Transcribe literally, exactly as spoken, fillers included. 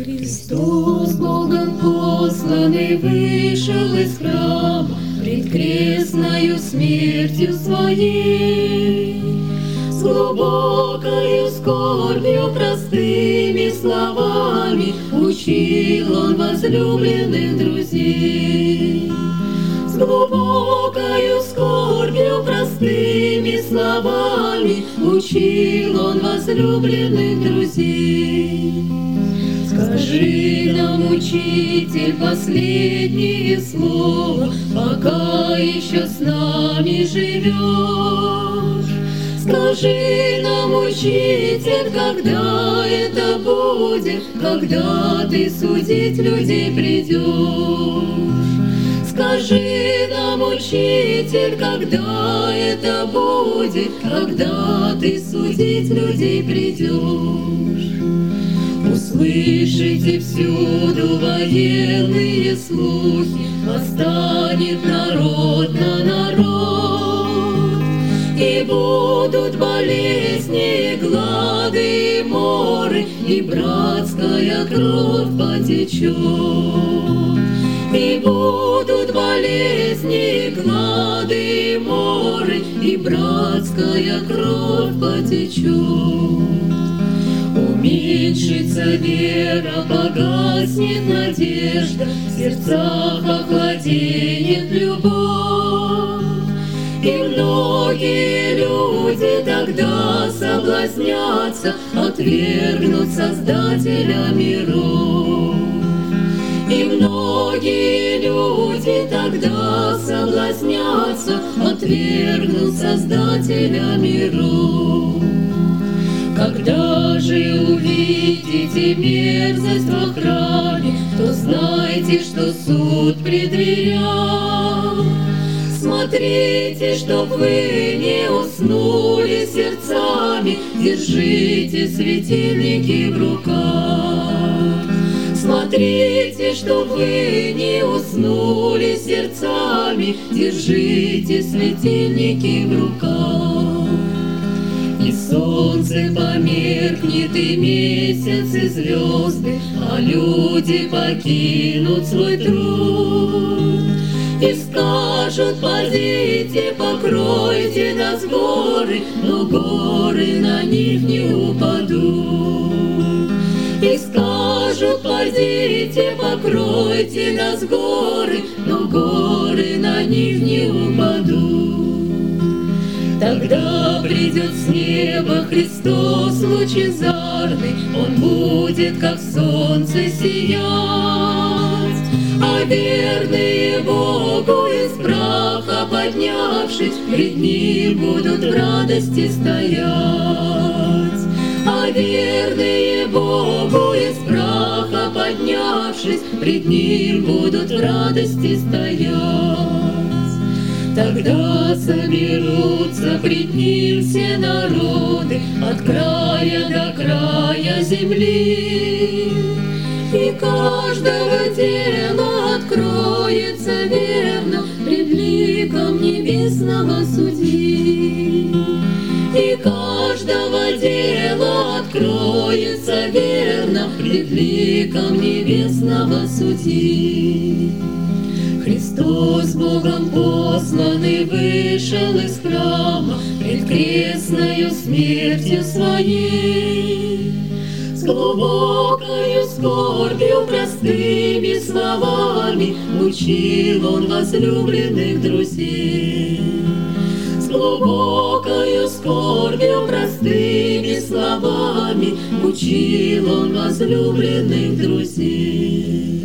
Христос Богом посланный вышел из храма пред крестною смертью своей. С глубокою скорбью простыми словами учил он возлюбленных друзей. С глубокою скорбью простыми словами учил он возлюбленных друзей. Скажи нам, Учитель, последнее слово, пока еще с нами живешь. Скажи нам, Учитель, когда это будет, когда ты судить людей придешь. Скажи нам, Учитель, когда это будет, когда ты судить людей придешь. Услышите всюду военные слухи, восстанет народ на народ, и будут болезни, и глады, и моры, и братская кровь потечет. И будут болезни, и глады, и моры, и братская кровь потечет. Уменьшится вера, погаснет надежда, в сердцах охладеет любовь. И многие люди тогда соблазнятся, отвергнут Создателя миров. И многие люди тогда соблазнятся, отвергнут Создателя миров. Когда же увидите мерзость во храме, то знайте, что суд пред дверях. Смотрите, чтоб вы не уснули сердцами, держите светильники в руках. Смотрите, чтоб вы не уснули сердцами, держите светильники в руках. И солнце померкнет, и месяц, и звезды, а люди покинут свой труд. И скажут: подите, покройте нас горы, но горы на них не упадут. И скажут: подите, покройте нас горы, но горы на них не упадут. Тогда придет с неба Христос лучезарный, Он будет, как солнце, сиять, а верные Богу из праха поднявшись, пред Ним будут в радости стоять. А верные Богу из праха поднявшись, пред Ним будут в радости стоять. Тогда соберутся пред Ним все народы от края до края земли, и каждого дела откроется верно пред ликом небесного судьи. И каждого дела откроется верно пред ликом небесного судьи. Христос Богом посланный вышел из храма пред крестною смертью своей. С глубокою скорбью простыми словами учил он возлюбленных друзей. С глубокою скорбью простыми словами учил он возлюбленных друзей.